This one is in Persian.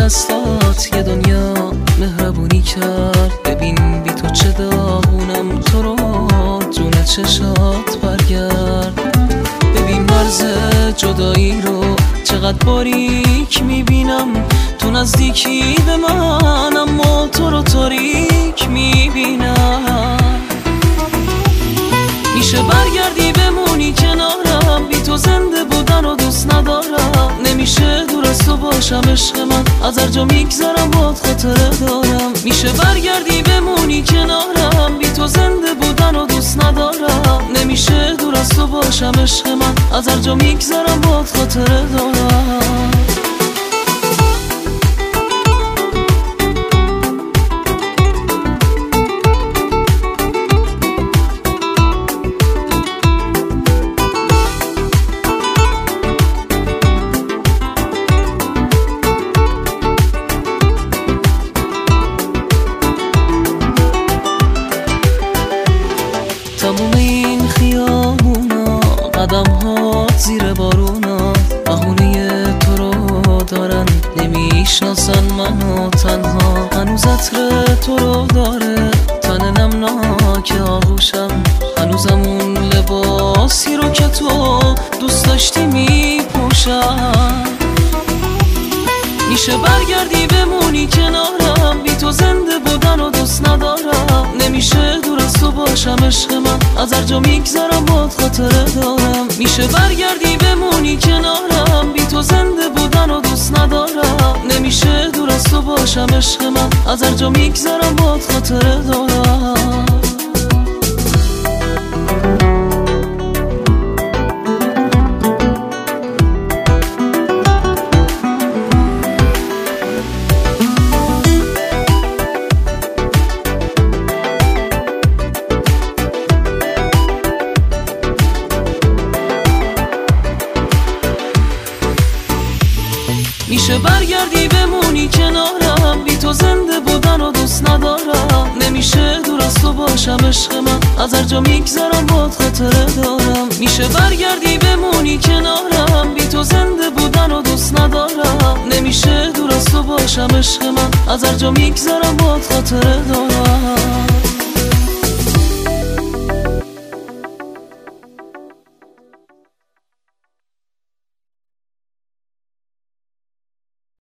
دستات یه دنیا مهربونی کرد. ببین بی تو چه داغونم، تو رو جون چشات برگرد. ببین مرز جدایی رو چقدر باریک میبینم، تو نزدیکی به من اما تو رو تاریک میبینم. میشه برگردی بمونی کنارم، بی تو زنده بودن و دوست ندارم. نمیشه دور از تو باشم عشق من، از هر جا میگذرم باد خاطره دارم. میشه برگردی بمونی کنارم، بی تو زنده بودن و دوست ندارم. نمیشه دور از تو باشم عشق من، از هر جا میگذرم باد خاطره دارم. تموم این خیابونا قدم ها زیر بارونا، بهونه تو رو دارن نمیشناسن منو تنها. هنوز عطر تو رو داره تن نمناک آغوشم، هنوزم اون لباسی رو که تو دوست داشتی میپوشم. میشه برگردی بمونی کنارم، بی تو زنده بودن و دوست ندارم. نمیشه دور از تو باشم عشق من، از هر جا میگذرم باد خاطره دارم. میشه برگردی بمونی کنارم، بی تو زنده بودن و دوست ندارم. نمیشه دور از تو باشم عشق من، از هر جا میگذرم باد خاطره دارم. میشه برگردی بمونی کنارم، بی تو زنده بودن و دوست ندارم. نمیشه دور از تو باشم عشق من، از هر جا میگذرم باد خاطره دارم. میشه برگردی بمونی کنارم، بی تو زنده بودن و دوست ندارم. نمیشه دور از تو باشم عشق من، از هر جا میگذرم باد خاطره دارم.